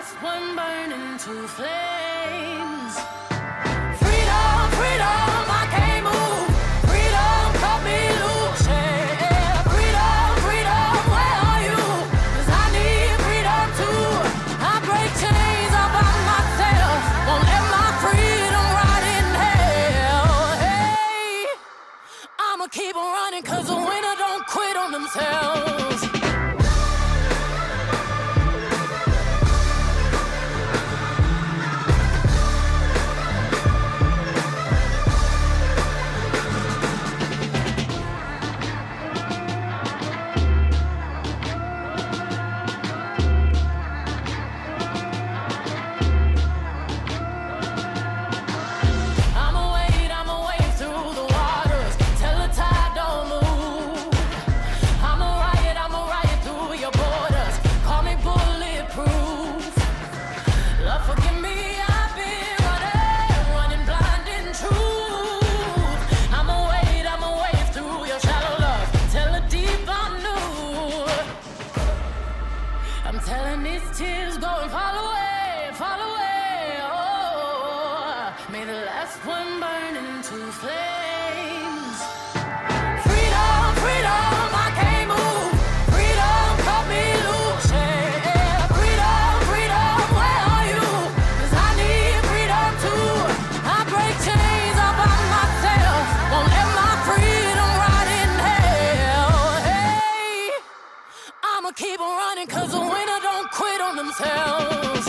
last one burning to flames. Freedom, freedom, I can't move. Freedom, cut me loose. Yeah. Freedom, freedom, where are you? 'Cause I need freedom too. I break chains all by myself. Won't let my freedom rot in hell. Hey, I'ma keep on running 'cause the winner don't quit on themselves. I'ma wade through the waters till the tide don't move. I'ma riot through your borders. Call me bulletproof. Lord, forgive me, I've been running blind in truth. I'ma wade through your shallow love till the deep I knew. I'm telling these tears go and fall away, fall away. Oh, may the last one burn into flames. Freedom, freedom, I can't move. Freedom, cut me loose. Yeah. Freedom, freedom, where are you? 'Cause I need freedom too. I break chains all by myself. Won't let my freedom rot in hell. Hey, I'ma keep on running 'cause the winner don't quit on themselves.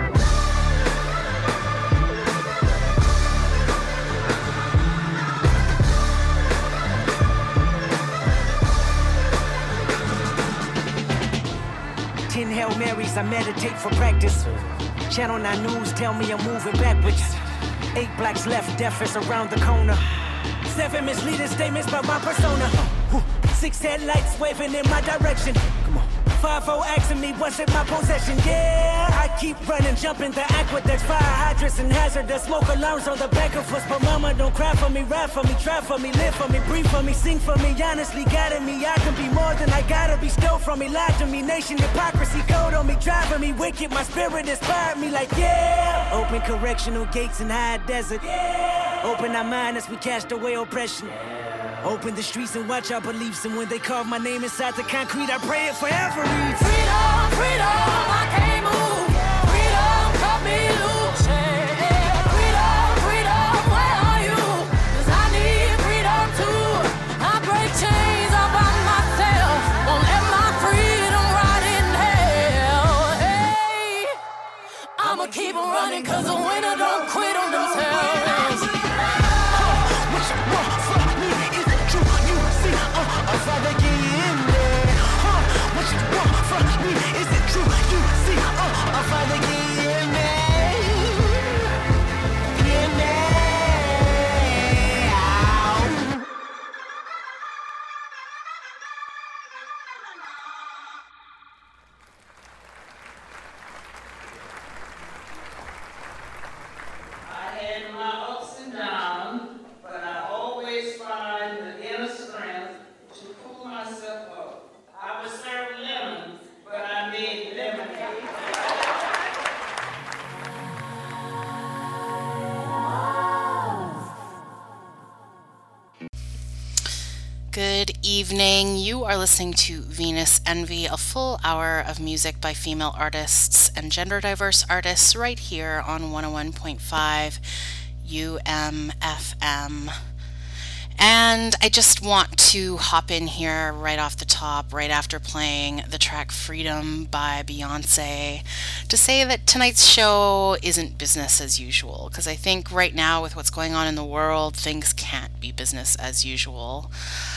Ten Hail Marys, I meditate for practice. Channel 9 News tell me I'm moving backwards. 8 blacks left, death is around the corner. 7 misleading statements about my persona. 6 headlights waving in my direction. Come on. 5-0 asking me what's in my possession. Yeah, I keep running, jumping the aqueducts, fire hydrants and hazardous smoke alarms on the back of us. But mama, don't cry for me, ride for me, try for me, live for me, breathe for me, sing for me, honestly guiding me. I can be more than I gotta be, stole from me, lied to me, nation hypocrisy, code on me, driving me wicked. My spirit inspired me like, yeah. Open correctional gates in high desert. Yeah. Open our mind as we cast away oppression. Open the streets and watch our beliefs. And when they carve my name inside the concrete, I pray it forever reads. Freedom, freedom, I can't move. Freedom, cut me loose. Yeah. Freedom, freedom, where are you? 'Cause I need freedom too. I break chains all by myself. Won't let my freedom rot in hell. Hey, I'ma keep on running 'cause the winner don't quit on themselves. What you want from me? Is it true? You see, I'll father get in there. What you want from me? Is it true? You see, I'll father get in there. In there. I had my ups and downs, but I always find the inner strength to pull myself up. I was served lemons, but I made lemonade. Good evening. You are listening to Venus Envy, a full hour of music by female artists and gender diverse artists right here on 101.5 UMFM. And I just want to hop in here right off the top, right after playing the track Freedom by Beyonce, to say that tonight's show isn't business as usual, because I think right now with what's going on in the world, things can't be business as usual.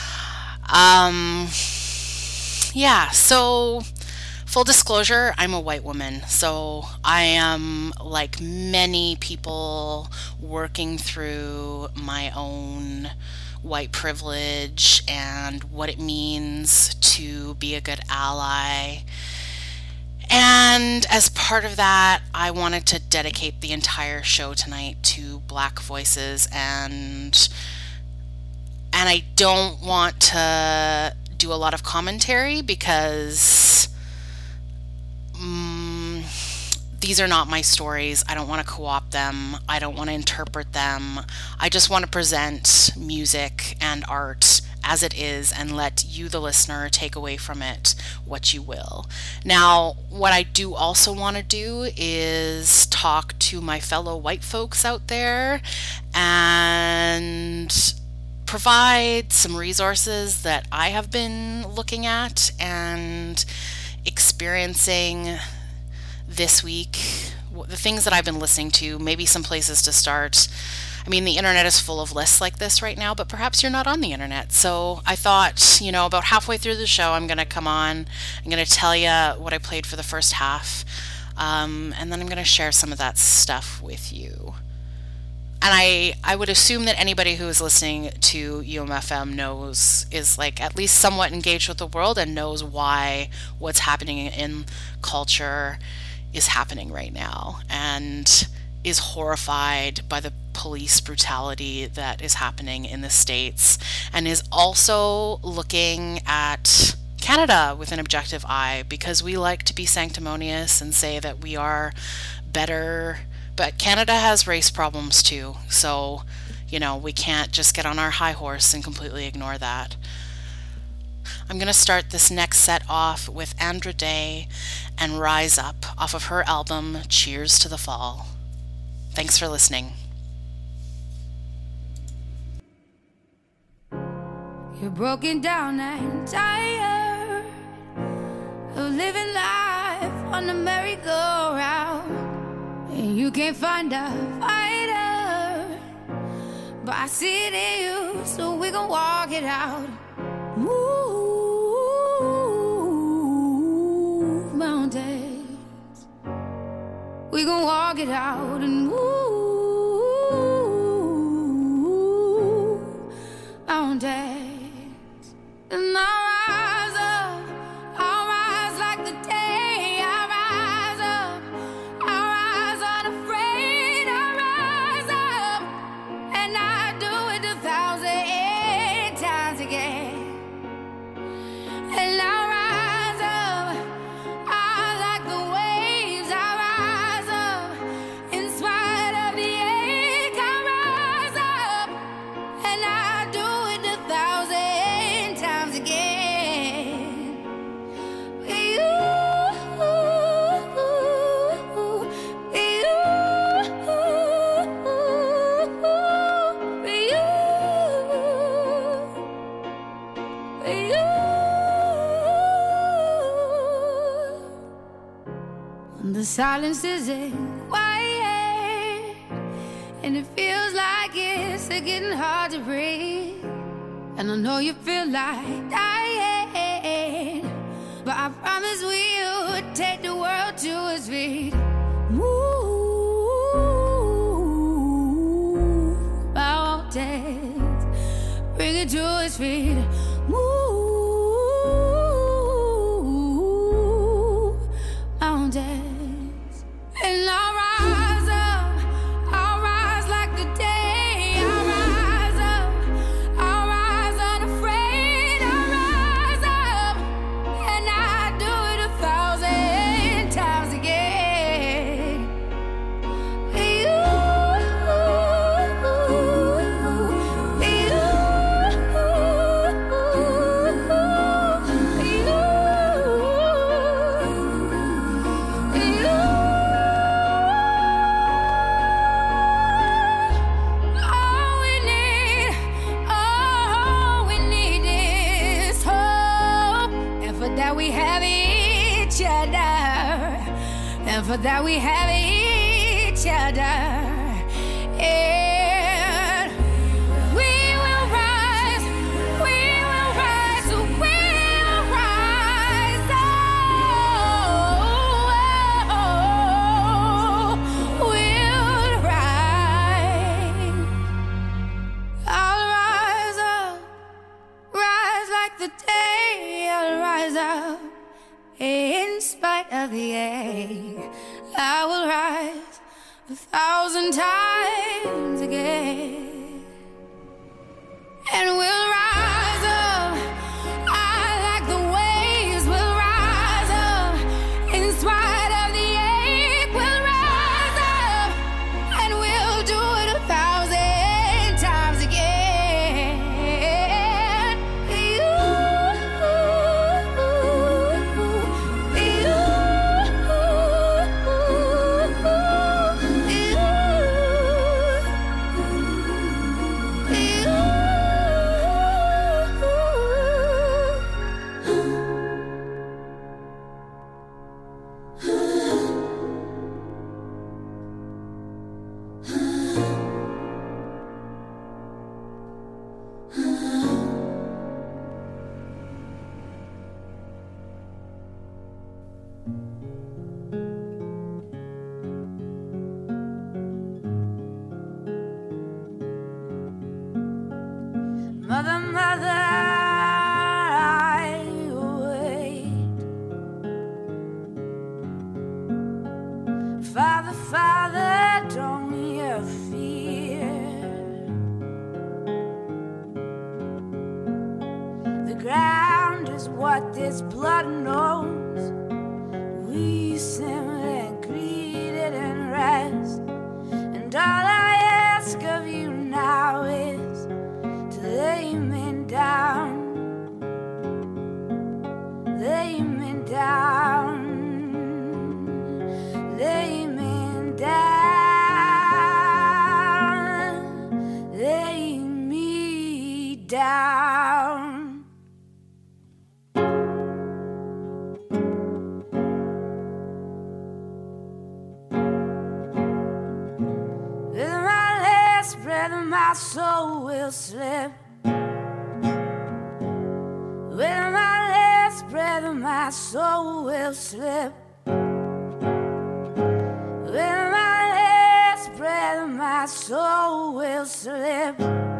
So full disclosure, I'm a white woman, so I am, like many people, working through my own white privilege and what it means to be a good ally. And as part of that, I wanted to dedicate the entire show tonight to Black voices, and I don't want to do a lot of commentary because these are not my stories. I don't want to co-opt them. I don't want to interpret them. I just want to present music and art as it is and let you, the listener, take away from it what you will. Now, what I do also want to do is talk to my fellow white folks out there and provide some resources that I have been looking at and experiencing this week, the things that I've been listening to, maybe some places to start. I mean, the internet is full of lists like this right now, but perhaps you're not on the internet. So I thought, about halfway through the show, I'm going to come on, I'm going to tell you what I played for the first half, and then I'm going to share some of that stuff with you. And I would assume that anybody who is listening to UMFM is like at least somewhat engaged with the world and knows why what's happening in culture is happening right now, and is horrified by the police brutality that is happening in the States, and is also looking at Canada with an objective eye, because we like to be sanctimonious and say that we are better, but Canada has race problems too, so we can't just get on our high horse and completely ignore that. I'm going to start this next set off with Andra Day and Rise Up off of her album Cheers to the Fall. Thanks for listening. You're broken down and tired of living life on the merry-go-round, and you can't find a fighter, but I see it in you, so we gon' walk it out. Move mountains, we gon' walk it out and move mountains. And I'll rise like the day. I'll rise up, I'll rise unafraid. I'll rise up, and I'll do it 1,000 times again. And I'll rise up, I like the waves. I'll rise up, in spite of the ache. I'll rise up, and I'll do it 1,000 times again. The silence isn't quiet, and it feels like it's getting hard to breathe. And I know you feel like dying, but I promise we'll take the world to its feet. Move mountains, bring it to its feet. Move mountains. And I'll rise up, I'll rise like the day. I'll rise up, I'll rise unafraid. I'll rise up, and I'll do it 1,000 times again. And for that we have each other. And we will rise, we will rise, so we'll rise. Oh, we'll rise. I'll rise up, rise like the day. I'll rise up. In spite of the ache, I will rise 1,000 times again. And we'll rise up, I like the waves. We'll rise up, in spite of the ache. We'll mother, I wait. Father, Father, don't you fear. The ground is what this blood knows. We simply greet it and rest. And all I ask of you now is to lay me down, lay me down, lay me down, lay me down. With my last breath, my soul will slip. With my last breath, my soul will slip. With my last breath, my soul will slip.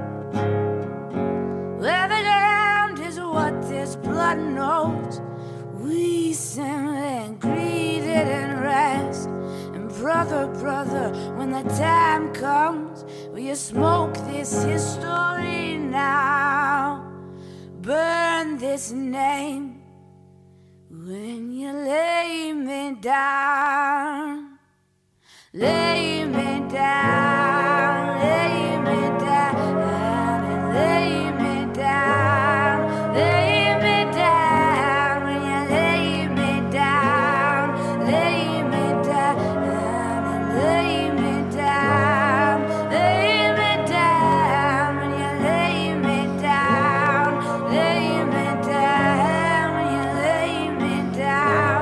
Where the ground is what this blood knows. We simply greet it and rest. And brother, brother, when the time comes, will you smoke this history now? Burn this name when you lay me down. Lay me down, lay me down, and lay me down, lay me down, when you lay me down, lay me down, and lay me down, lay me down, when you lay me down, lay me down, when you lay me down,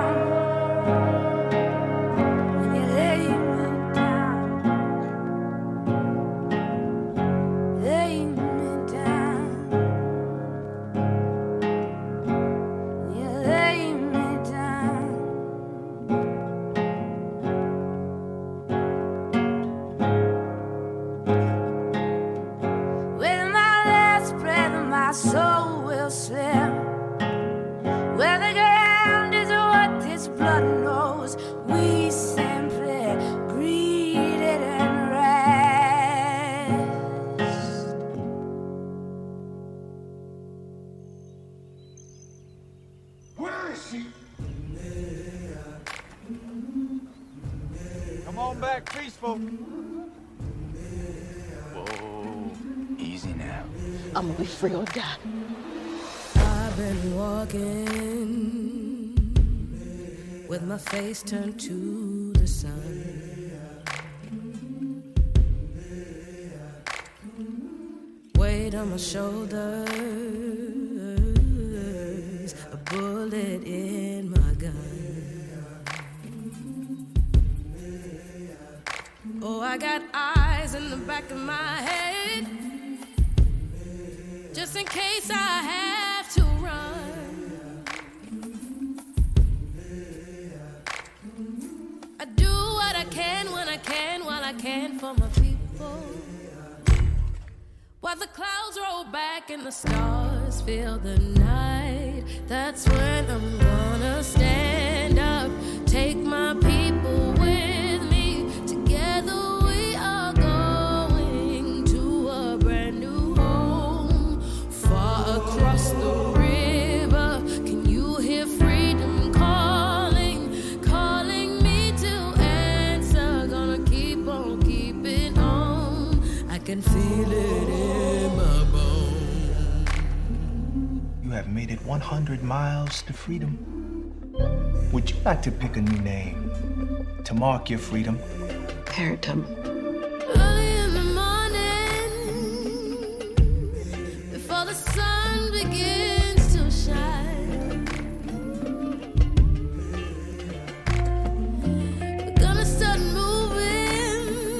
when you lay me down, lay me down, you lay me down. With my last breath, my soul will slip. Where the ground is what this blood knows. We simply greet it and rest. Where is she? Come on back, peaceful. Whoa, easy now. I'm gonna be free or die. I've been walking with my face turned to the sun. Weight on my shoulders, a bullet in my gun. Oh, I got eyes in the back of my head, just in case I have to run. I do what I can when I can, while I can for my people. While the clouds roll back and the stars fill the night, that's when I'm gonna stand up, take my people with me. Together we are going to a brand new home, far across the river. Can you hear freedom calling, calling me to answer? Gonna keep on keeping on. I can feel it in my bones. You have made it 100 miles to freedom. Would you like to pick a new name to mark your freedom? Keratin. Early in the morning, before the sun begins to shine, we're gonna start moving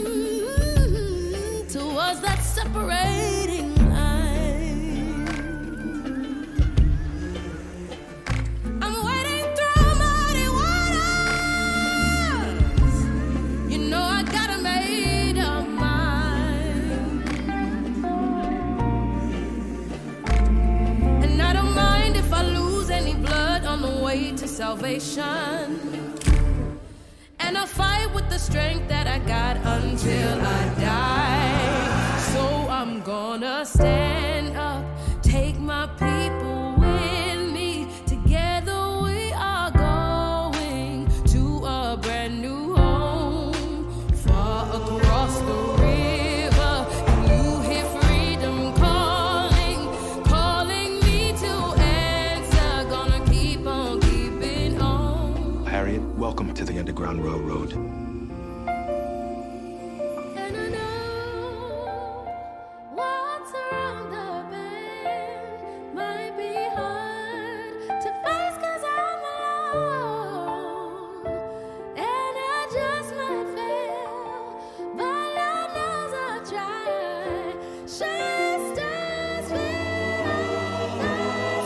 towards that separating line. I'm wading through muddy waters. You know I got a made up mind. salvation. And I'll fight with the strength that I got until I die. So I'm gonna stand up, take my people with me. Together we are going to a brand new home, far across the river. Can you hear freedom calling, calling me to answer? Gonna keep on keeping on. Harriet, welcome to the Underground Railroad. And I know what's around the bend might be hard to face 'cause I'm alone. And I just might fail, but Lord knows I'll try. Shine stars fill the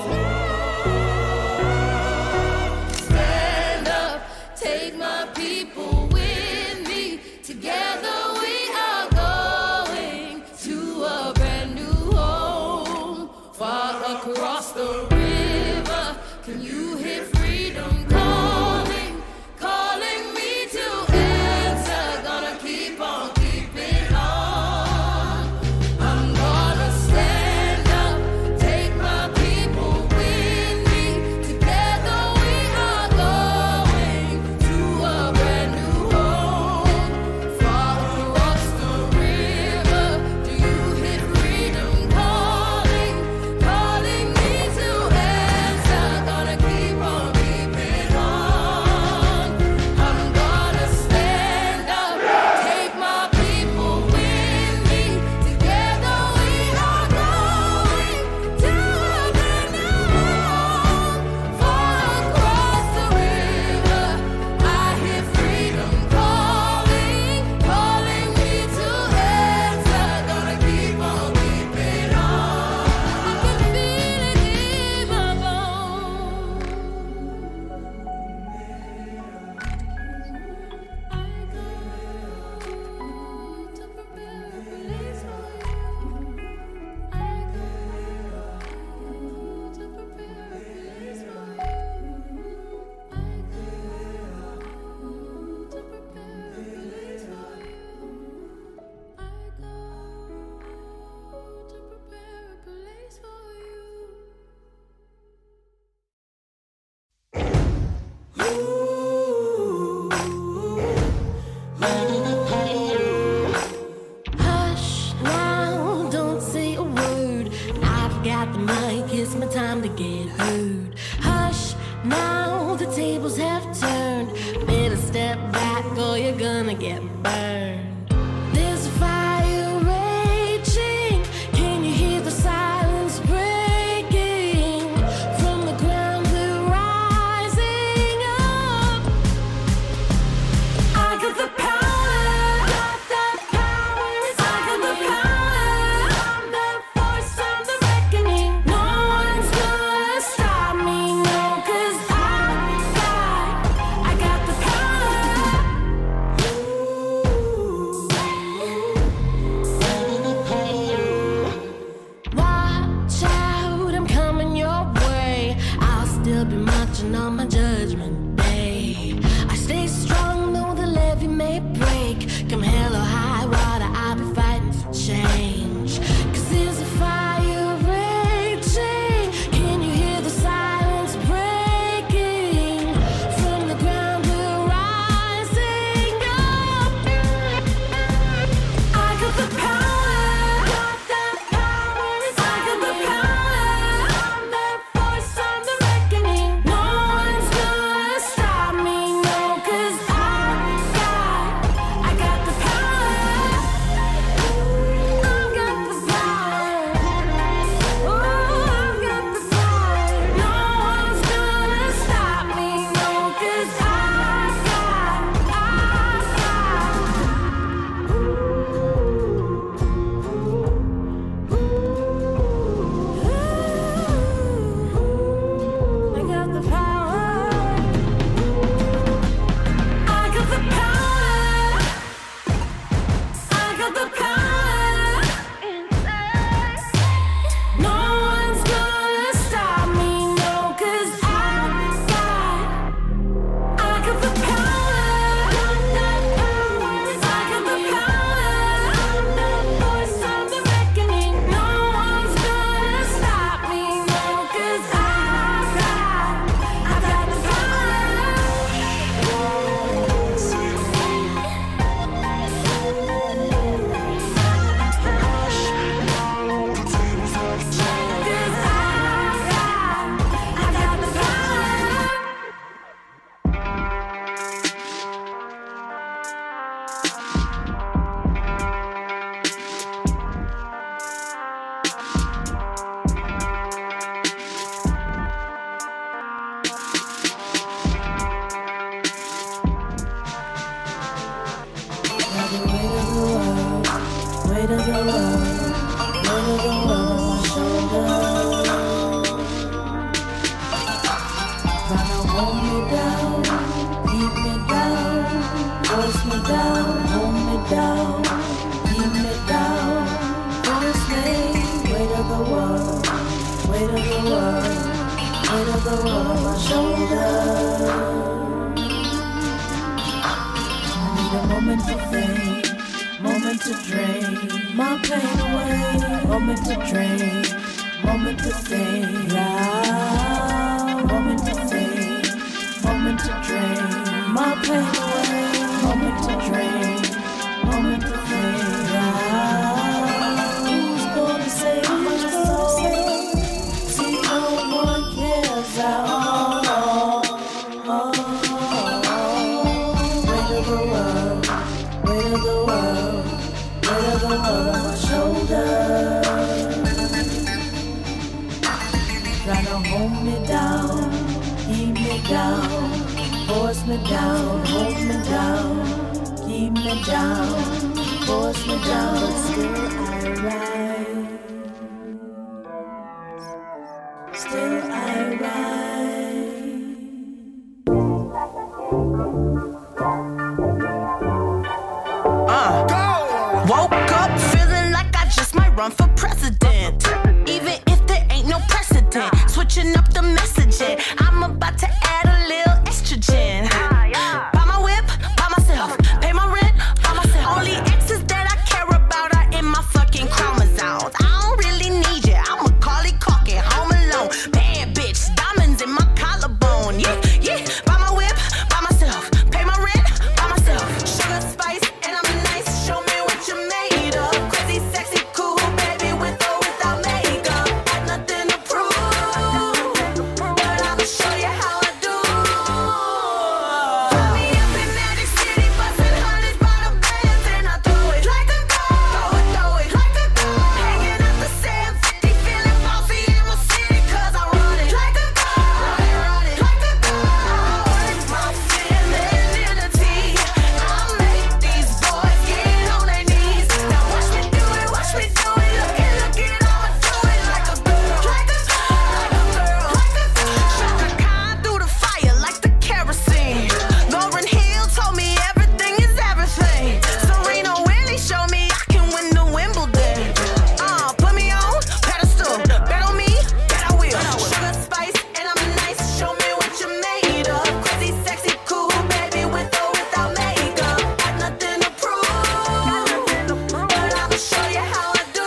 sky. Stand up, take my people with me. Together we are going to a brand new home, far across the river. Can you hear freedom calling, calling me to answer? Gonna keep on keeping on. I'm gonna stand up, take my people with me. Together we are going to a brand new home, far across the river. Do you hear freedom calling, calling me to answer? Gonna keep on keeping on. I'm gonna stand up, take my people with me. Together we are going to a brand new home, far across the river. I hear freedom calling, calling me to answer. Gonna keep on keeping on. I can feel it in my bones. I go to prepare a place for you. I go to prepare a place for you. I go to prepare a place for you. I go to prepare a place for you. Hush now, don't say a word. I've got the mic, it's my time to get heard. Hush now, the tables have turned. Better step back or you're gonna get burned. There's a fire raging. Can you hear the silence breaking? From the ground we're rising up. I got the power, got the power, I got the power. I'm the voice of the reckoning. No one's gonna stop me, no, 'cause I got the power. Watch out, I'm coming your way. I'll still be marching on my judgment day. I stay strong though the levee may break. Come hell or high water, I'll be fighting for change. 'Cause there's a fire raging. Can you hear the silence breaking? From the ground we're rising up. I got the power, got the power, I got the power. I'm the voice of the reckoning. No one's gonna stop me, no, 'cause I got the power. I've got the power. Oh, I've got the power. No one's gonna stop me, no, 'cause I got the power. I got the power. I got the power. No one's gonna stop me, no, 'cause I got weight of the world on my shoulders. Trying to hold me down, keep me down, force me down, hold me down, keep me down, force me. Weight of the world, weight of the world, weight of the world on my shoulders. I need a moment to fade, moment to drain my pain away, moment to drain, moment to fade out, moment to fade, moment to drain my pain away, moment to drain, moment to fade out. Who's gonna save my soul? See, no one cares at all. Weight of the world, weight of the world, weight of the world on my shoulders. Trying to hold me down, keep me down, force me down, hold me down, keep me down, force me down, but still I rise, still I rise. Woke up feeling like I just might run for president. Even if there ain't no precedent. Switching up the messaging. I'm about to add a little estrogen. Buy my whip, by myself. Pay my rent, by myself. Only exes that I care about are in my fucking chromosomes. I don't really need you. I'm Macaulay Culkin, home alone. Bad bitch, diamonds in my collarbone. Yeah, yeah. Buy my whip, by myself. Pay my rent, by myself. Sugar, spice, and I'm nice. Show me what you're made of. Crazy, sexy, cool, baby, with or without makeup. Got nothing to prove, but I'ma show you how I do. Fly me up in Magic City, bustin' hundreds by the bands, and I throw it like a girl. Throw it like a girl. Hanging out the 750, feeling bossy in my city, 'cause I run it like a girl. Run it like a girl. I work my femininity. I make these boys get on their knees. Now watch me do it, watch me do it. Look it, I'ma do it like a girl. Like a girl, like a girl, like a girl. Shaka Khan through the fire like the kerosene. Lauryn Hill told me everything is everything. Serena Williams showed me I can win the Wimbledon. Put me on pedestal, bet on me, bet I will. Sugar, spice, and I'm nice. Show me what you're made of. Crazy, sexy, cool, baby, with or without makeup. Got nothing to prove, but I'ma show you how I do.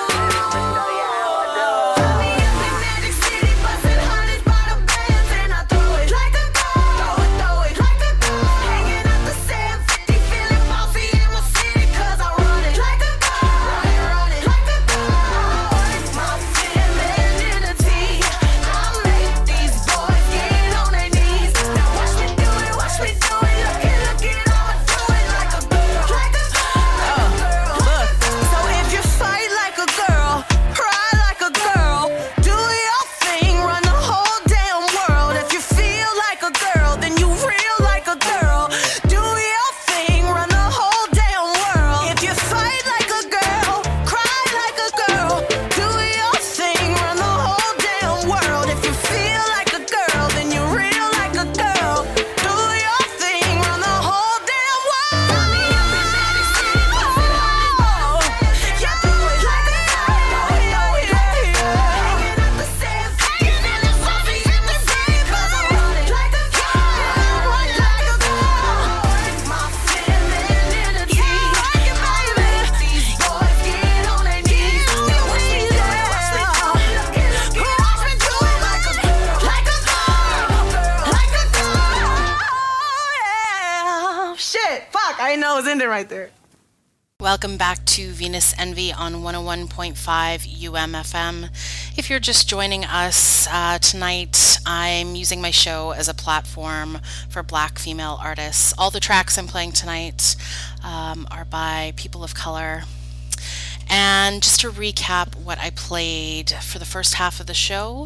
Fly me up in Magic City, bustin' hundreds by the bands, and I throw it like a girl. Throw it like a girl. Hanging out the 750, feeling bossy in my city, 'cause I run it like a girl. Run it like a girl. I work my femininity. I make these boys get on their knees. Now watch me do it, watch me do it. Look it, I'ma do it like a girl. Like a girl, look. So if you fight like a girl, cry like a girl, do your thing, run the whole damn world. If you feel like a girl, then you real like a girl. Do your thing, run the whole damn world. If you fight like a girl, cry like a girl, do your thing, run the whole damn world. If you feel like a girl, then you real like a girl. Do your thing, run the whole damn world. Fly me up in Magic City, bustin' hundreds by the bands, and I throw it like a girl. Throw it like a girl. Hanging out the 750, feeling bossy in the city, 'cause I run it like a girl. Run it like a girl. Work my femininity. I make these boys get on their knees. Now watch me do it, watch me do it. Look it, watch me do it like a girl. Like a girl, like a girl. Yeah. Shit, fuck, I didn't know it was ending right there. Welcome back to Venus Envy on 101.5 UMFM. If you're just joining us tonight, I'm using my show as a platform for Black female artists. All the tracks I'm playing tonight are by people of color. And just to recap what I played for the first half of the show,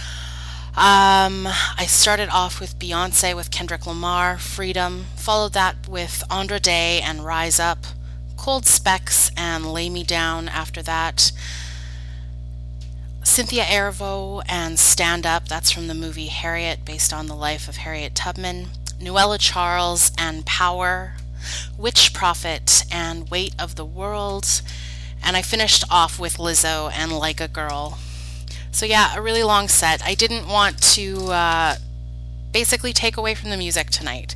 I started off with Beyonce with Kendrick Lamar, Freedom, followed that with Andra Day and Rise Up, Cold Specs and Lay Me Down after that. Cynthia Erivo and Stand Up, that's from the movie Harriet, based on the life of Harriet Tubman. Nuala Charles and Power. Witch Prophet and Weight of the World. And I finished off with Lizzo and Like a Girl. So yeah, a really long set. I didn't want to basically take away from the music tonight.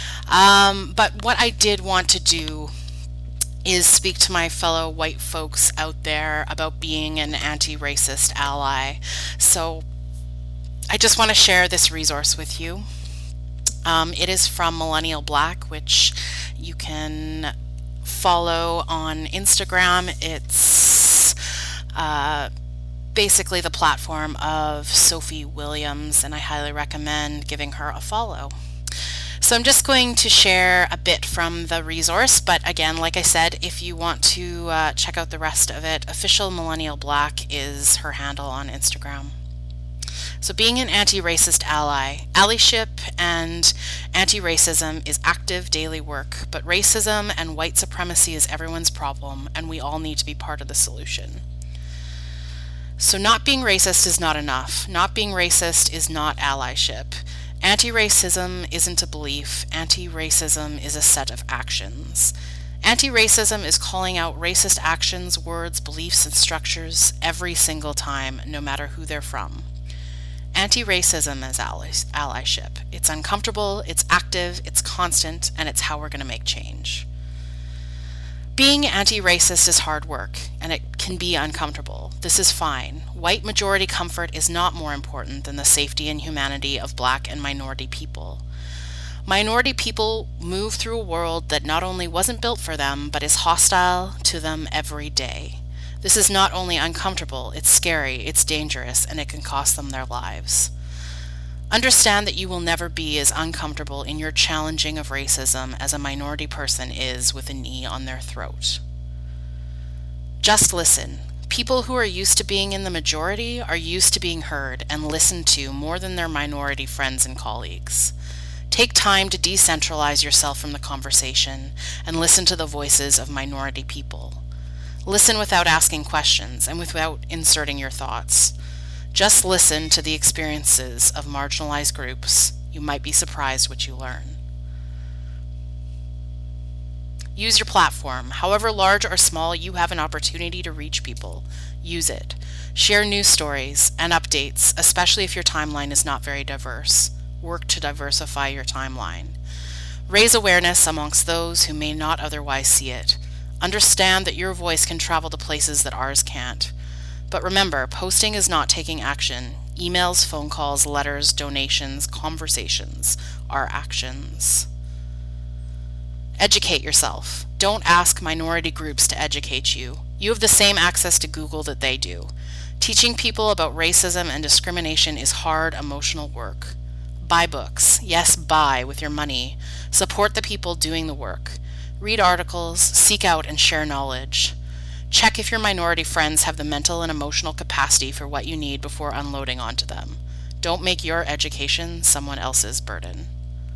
But what I did want to do is speak to my fellow white folks out there about being an anti-racist ally. So I just want to share this resource with you. It is from Millennial Black, which you can follow on Instagram. It's basically the platform of Sophie Williams, and I highly recommend giving her a follow. So I'm just going to share a bit from the resource, but again, like I said, if you want to check out the rest of it, Official Millennial Black is her handle on Instagram. So being an anti-racist ally, allyship and anti-racism is active daily work, but racism and white supremacy is everyone's problem, and we all need to be part of the solution. So not being racist is not enough. Not being racist is not allyship. Anti-racism isn't a belief. Anti-racism is a set of actions. Anti-racism is calling out racist actions, words, beliefs, and structures every single time, no matter who they're from. Anti-racism is allyship. It's uncomfortable, it's active, it's constant, and it's how we're going to make change. Being anti-racist is hard work, and it can be uncomfortable. This is fine. White majority comfort is not more important than the safety and humanity of Black and minority people. Minority people move through a world that not only wasn't built for them, but is hostile to them every day. This is not only uncomfortable, it's scary, it's dangerous, and it can cost them their lives. Understand that you will never be as uncomfortable in your challenging of racism as a minority person is with a knee on their throat. Just listen. People who are used to being in the majority are used to being heard and listened to more than their minority friends and colleagues. Take time to decentralize yourself from the conversation and listen to the voices of minority people. Listen without asking questions and without inserting your thoughts. Just listen to the experiences of marginalized groups. You might be surprised what you learn. Use your platform. However large or small, you have an opportunity to reach people. Use it. Share news stories and updates, especially if your timeline is not very diverse. Work to diversify your timeline. Raise awareness amongst those who may not otherwise see it. Understand that your voice can travel to places that ours can't. But remember, posting is not taking action. Emails, phone calls, letters, donations, conversations are actions. Educate yourself. Don't ask minority groups to educate you. You have the same access to Google that they do. Teaching people about racism and discrimination is hard, emotional work. Buy books. Yes, buy with your money. Support the people doing the work. Read articles, seek out and share knowledge. Check if your minority friends have the mental and emotional capacity for what you need before unloading onto them. Don't make your education someone else's burden.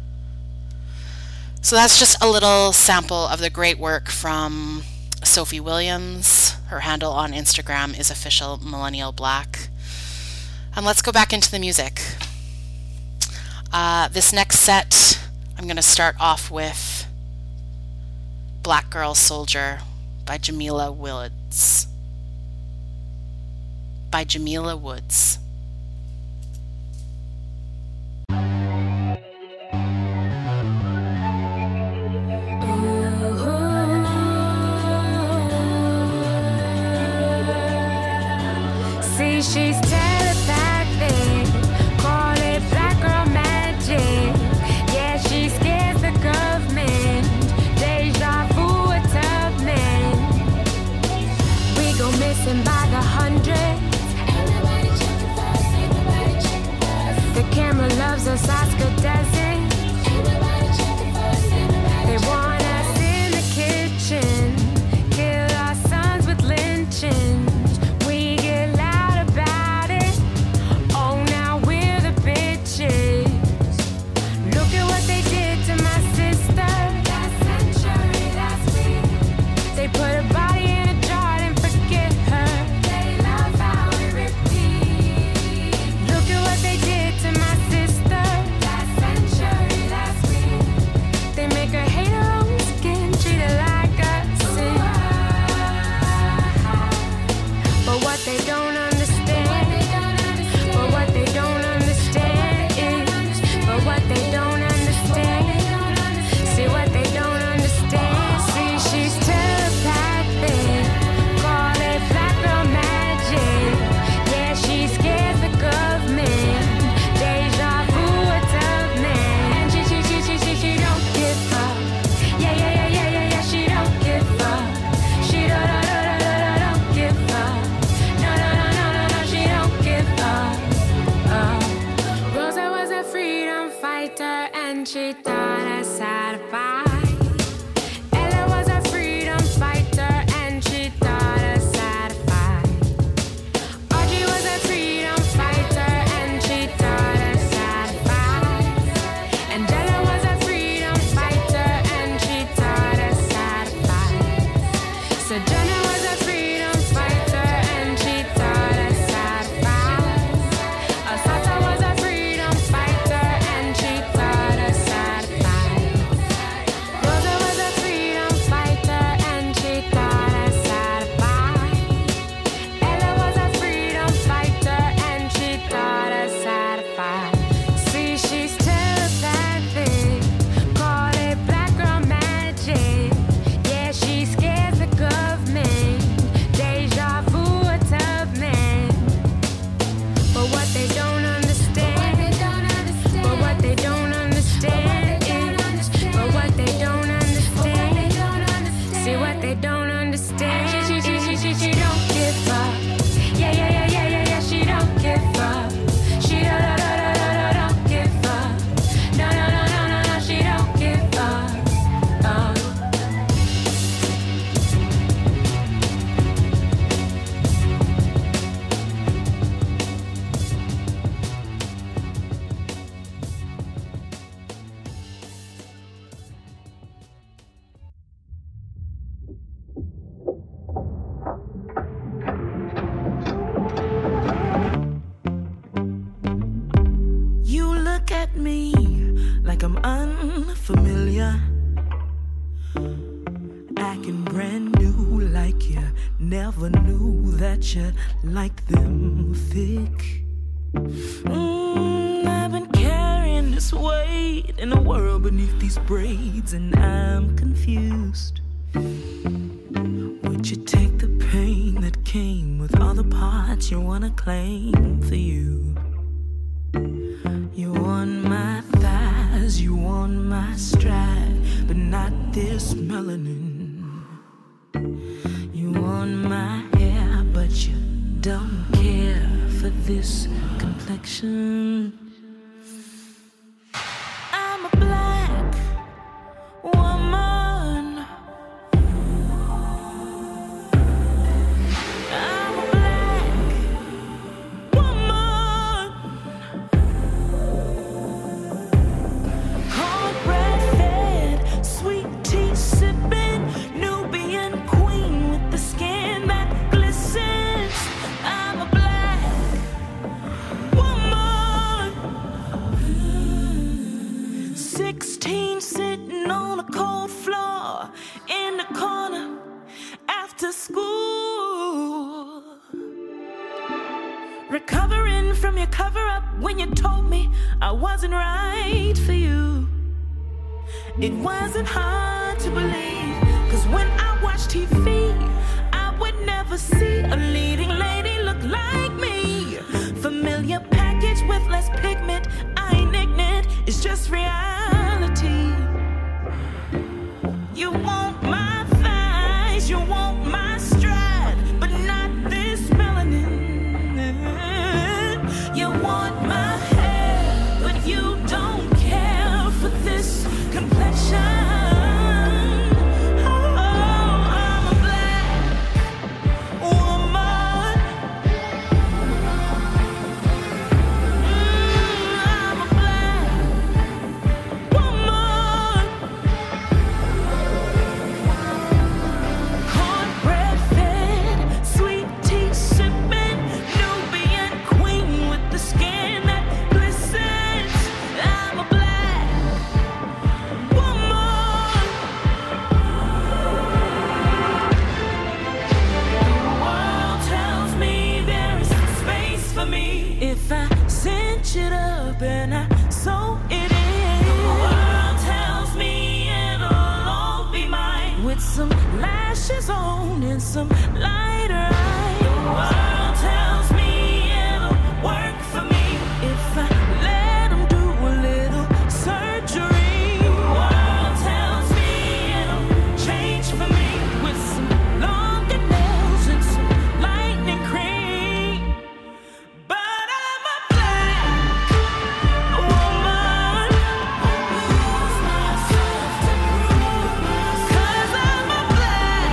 So that's just a little sample of the great work from Sophie Williams. Her handle on Instagram is Official Millennial Black. And let's go back into the music. This next set, I'm going to start off with Black Girl Soldier by Jamila Woods. See, she's telepathic. Call it black girl magic. Yeah, she scares the government. Deja vu a tough man. We go missing by the hundreds. The camera loves us, Oscar doesn't. They want us in the kitchen. Kill our sons with lynchings. We get loud about it. Oh, now we're the bitches. Look at what they did to my sister. Last century, last week. They I'm unfamiliar, acting brand new like you never knew that you liked them thick. I've been carrying this weight in the world beneath these braids, and I'm confused. Would you take the pain that came with all the parts you wanna claim for you? You want my thighs, you want my stride, but not this melanin. You want my hair, but you don't care for this complexion. I'm a black woman. I'm a black woman. Cornbread fed, sweet tea sipping, Nubian queen with the skin that glistens. I'm a black woman. 16 sitting on a cold floor in the corner after school. Recovering from your cover up when you told me I wasn't right for you. It wasn't hard to believe, 'cause when I watch TV, I would never see a leading lady look like me. Familiar package with less pigment, I ain't ignorant, it's just reality. You want my thighs, you want my stride, but not this melanin. You want my hair, but you don't care for this complexion. Oh, I'm a black woman. I'm a black woman. Cornbread fed, sweet tea sipping, Nubian queen with the skin that glistens. I'm a black woman. The world tells me there is space for me if I cinch it up and I sew it in. The world tells me it'll all be mine with some lashes on and some lighter eyes. The world tells me it'll work for me if I let them do a little surgery. The world tells me it'll change for me with some longer nails and some lightning cream. But I'm a black woman. Use myself to prove myself. 'Cause I'm a black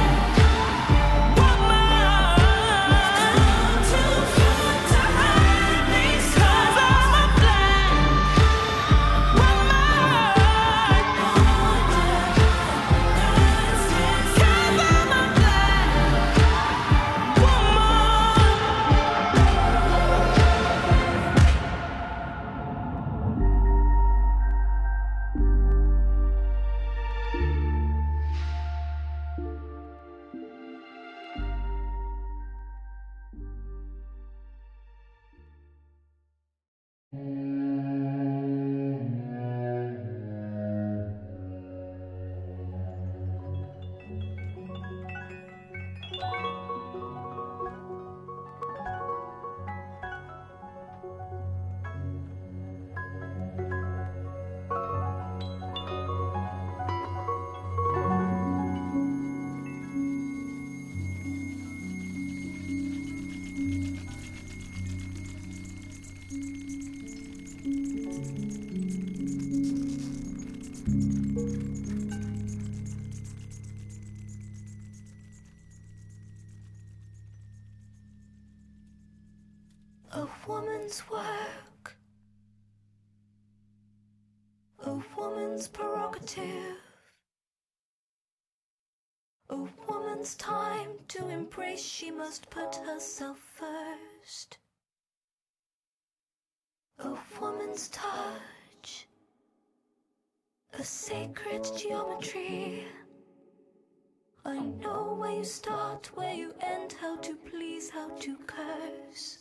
woman. Too good to hide these. 'Cause I'm a black woman. 'Cause I'm a black A woman's work, a woman's prerogative, a woman's time to embrace. She must put herself first. A woman's touch, a sacred geometry. I know where you start, where you end, how to please, how to curse.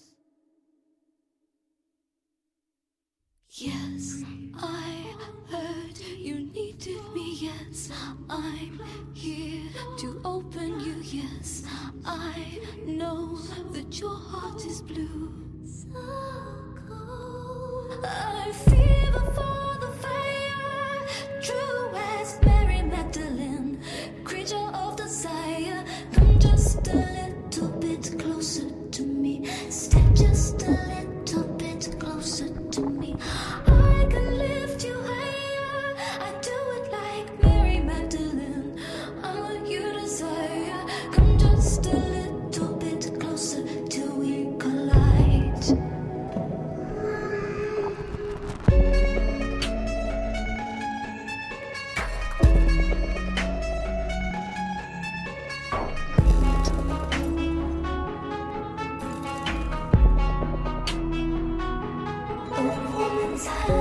Yes, I heard you needed me. Yes, I'm here to open you. Yes, I know that your heart is blue. So cold. I fever for the fire, true as Mary Magdalene, creature of desire. Come just a little bit closer to me. Step just a little bit closer to me. I can lift you higher. I do it like Mary Magdalene. I'm what you desire. Come just a little bit closer till we collide. A woman's hand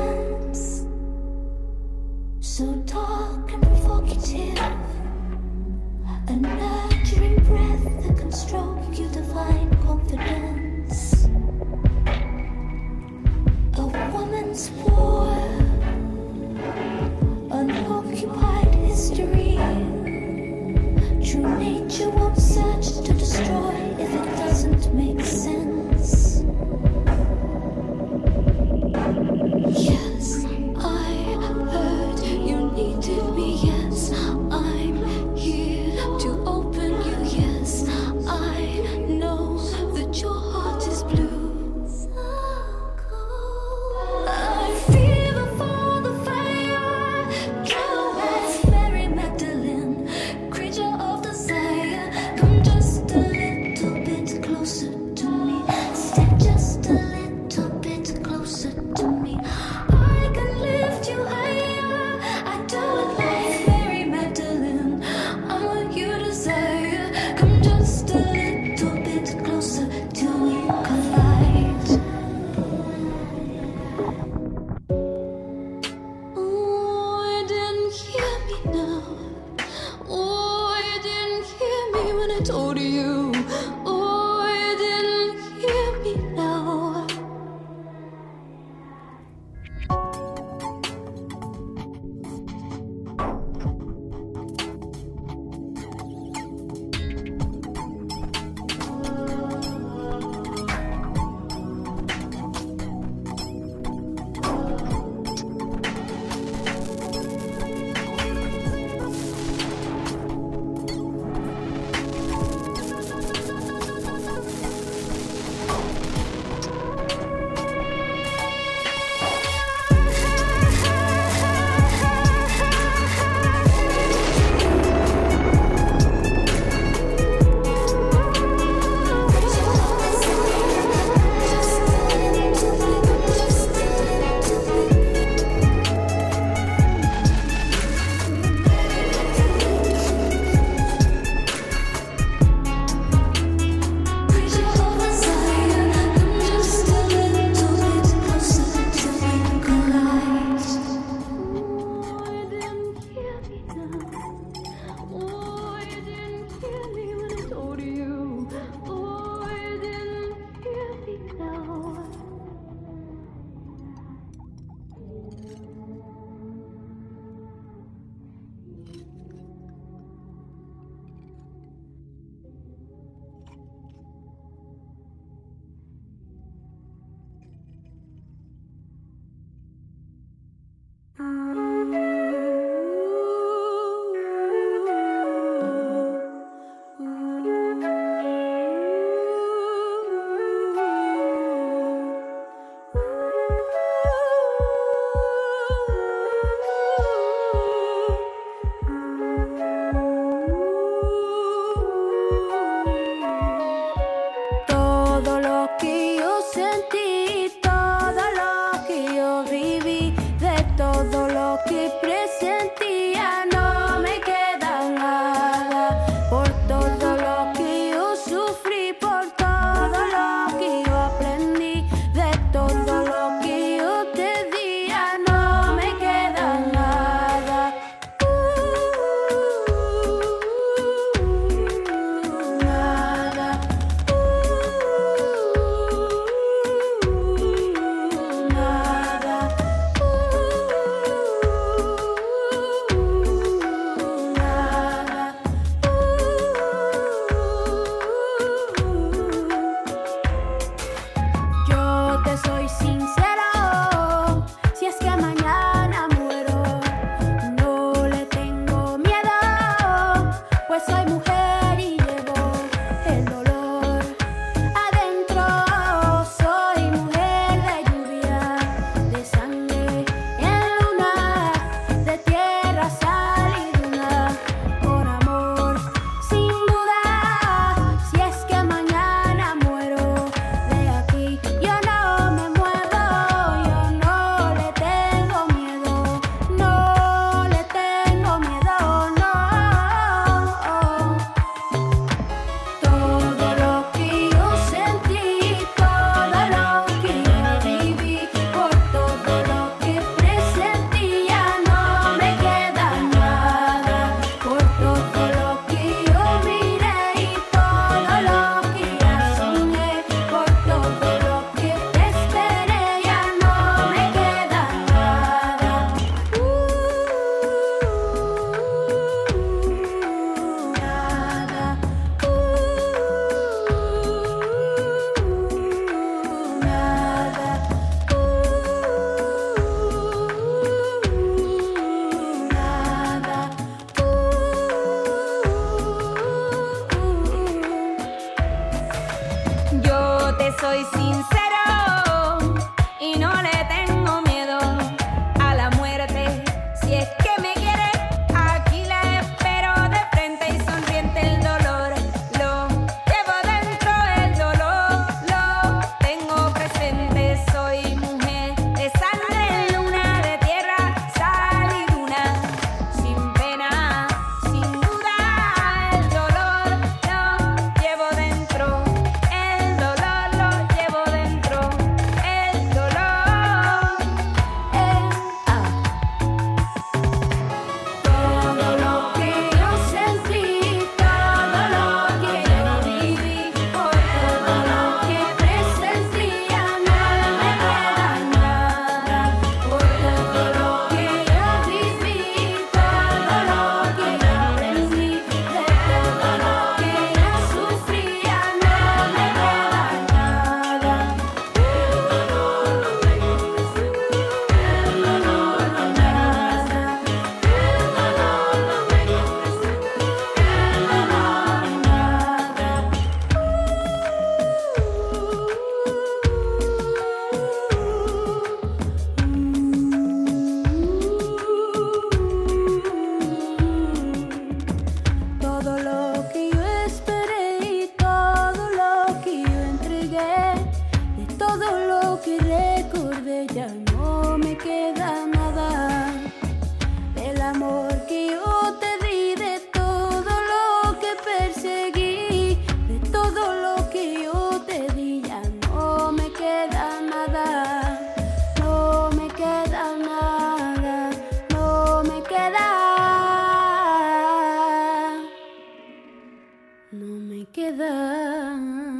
soy sincero y no le tengo miedo a la muerte. Si es que me quiere, aquí la espero de frente y sonriente. El dolor lo llevo dentro, el dolor lo tengo presente. Soy mujer de sangre, luna de tierra, sal y luna, sin pena, sin duda. El dolor lo llevo dentro, el dolor lo llevo dentro, el dolor, todo lo que yo sentí, todo lo que yo viví, por todo lo que presentía, no me queda nada. Por todo lo que yo viví, todo lo que yo aprendí, de todo lo que yo sufría, no me queda nada. Todo lo que yo esperé y todo lo que yo entregué, de todo lo que recordé ya no me queda nada. Del amor que yo te di, de todo lo que perseguí, de todo lo que yo te di ya no me queda nada. No me queda nada, no me queda. No me queda.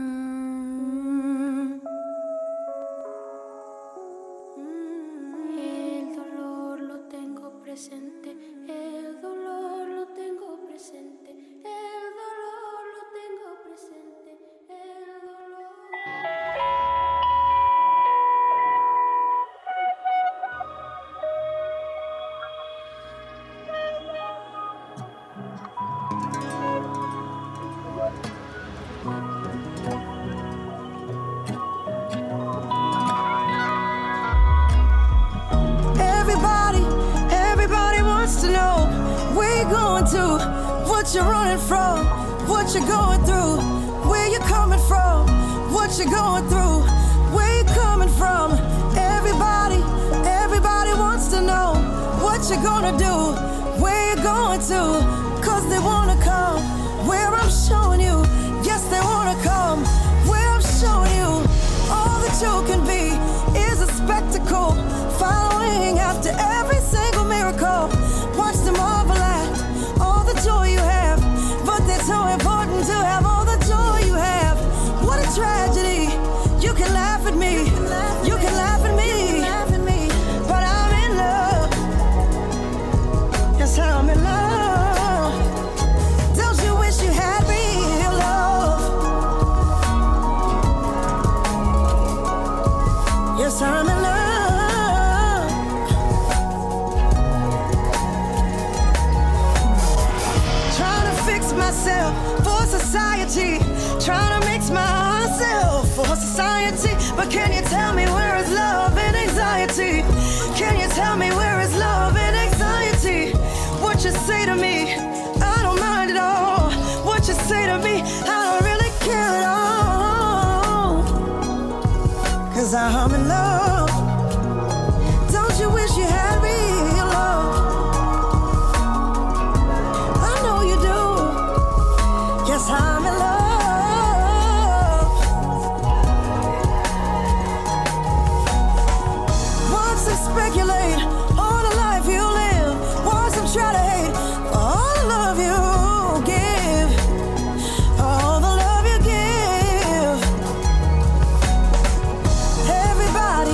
El dolor lo tengo presente, el dolor lo tengo presente, el dolor lo tengo presente, el dolor. Everybody wants to know where you're going to, what you're running from, what you're going through, where you're coming from, what you're going through, where you're coming from. Everybody wants to know what you're gonna do, where you're going to, 'cause they wanna come where I'm showing you. Yes, they wanna come where I'm showing you. All that you can be is a spectacle, following after every single miracle. Watch them marvel at all the joy you have, but it's so important to have all the joy you have. What a tragedy. You can laugh at me, you can laugh at me, but I'm in love. Yes, I'm in love. Don't you wish you had real love? Yes, I'm in love. Trying to fix myself for society, trying to mix myself for society. But can you tell me where is love and anxiety? Can you tell me where is love and anxiety? What you say to me, I don't mind at all. What you say to me, I don't really care at all. 'Cause I'm in love. Don't you wish you had real love? I know you do. Yes, I'm in love. Watch them speculate on the life you live. Watch them try to hate all the love you give, all the love you give. Everybody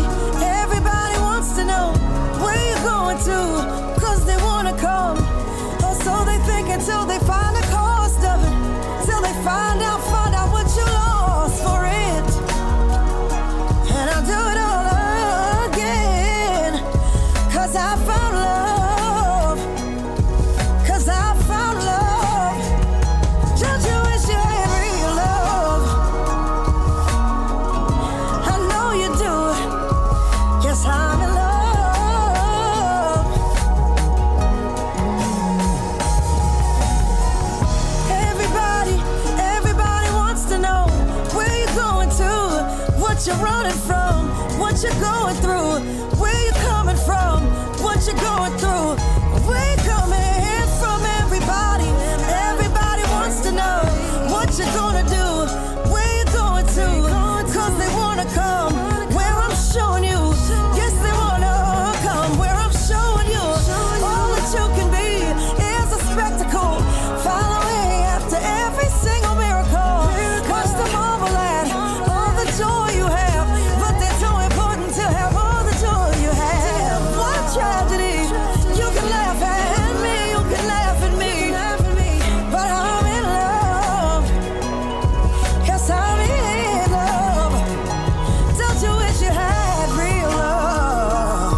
what you're running from, what you're going through, where you're coming from, what you're going through, where you're coming from. Everybody wants to know what you're gonna do, where you're going to, 'cause they wanna come where I'm showing you. Yes, they wanna come where I'm showing you. All that you can be is a spectacle, following after every single miracle. Watch them marvel at all the joy you have, but they're so important to have all the joy you have. What a tragedy. You can laugh at me, you can laugh at me, but I'm in love. Yes, I'm in love. Don't you wish you had real love?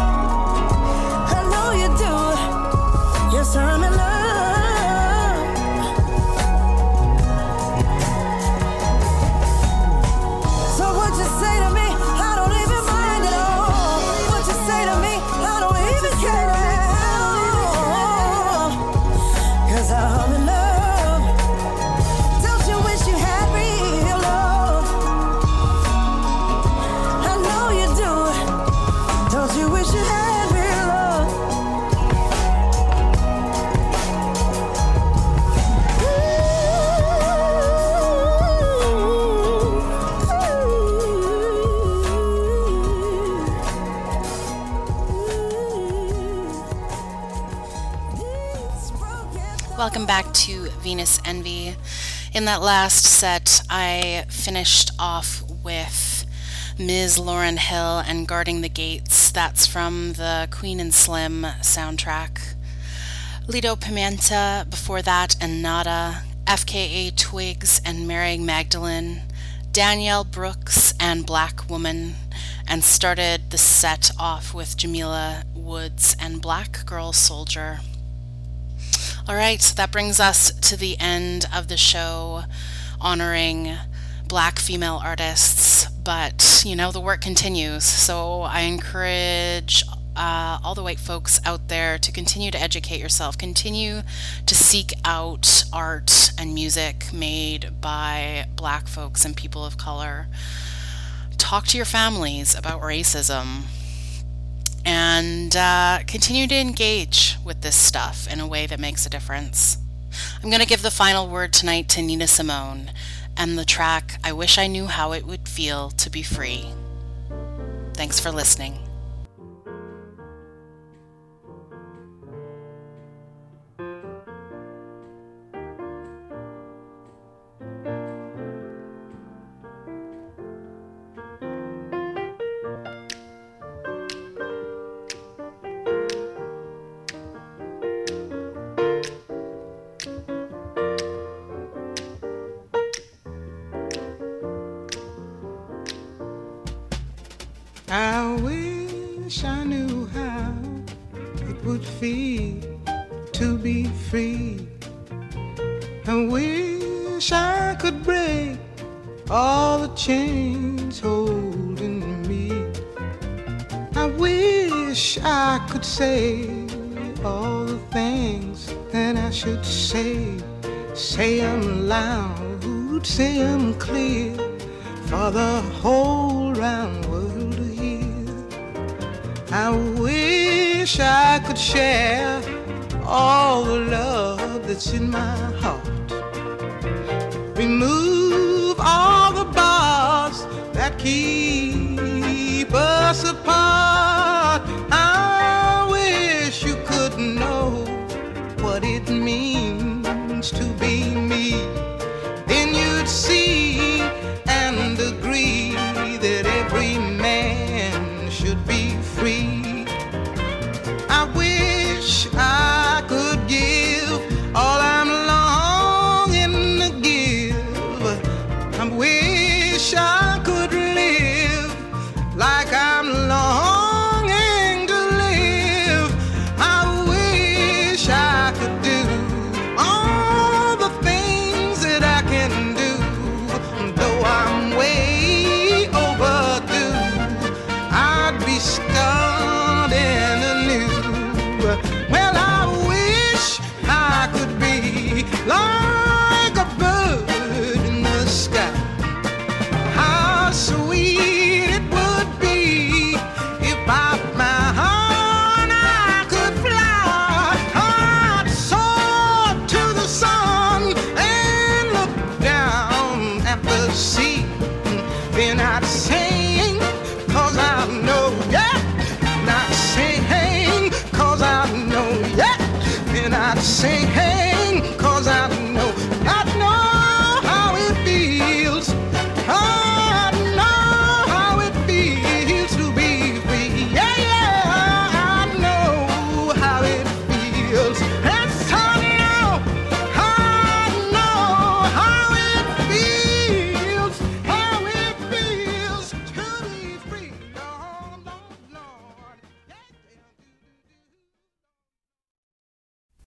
I know you do. Yes, I'm in love. So what you say to me, I don't even mind at all. What you say to me, I don't even care at all. 'Cause I'm in love. Don't you wish you had real love? I know you do. Don't you wish you had real love? Welcome back to Venus Envy. In that last set, I finished off with Ms. Lauryn Hill and Guarding the Gates. That's from the Queen and Slim soundtrack. Lido Pimenta before that, and Nada. FKA Twigs and Mary Magdalene. Danielle Brooks and Black Woman. And started the set off with Jamila Woods and Black Girl Soldier. All right, so that brings us to the end of the show honoring Black female artists, but the work continues. So I encourage all the white folks out there to continue to educate yourself, continue to seek out art and music made by Black folks and people of color. Talk to your families about racism. And continue to engage with this stuff in a way that makes a difference. I'm going to give the final word tonight to Nina Simone and the track, I Wish I Knew How It Would Feel to Be Free. Thanks for listening. I wish I knew how it would feel to be free. I wish I could break all the chains holding me. I wish I could say all the things that I should say. Say them loud, say them clear, for the whole round world to hear. I wish I could share all the love that's in my heart. Remove all the bars that keep us apart. I wish you could know what it means to be me. Then you'd see and agree that every man should be free. I wish I could give all I'm longing to give. I wish I could live like I'm longing to live. I wish I could do all the things that I can do, though I'm way overdue. I'd be starting anew. Well, I wish I could be like a bird in the sky. How so got sand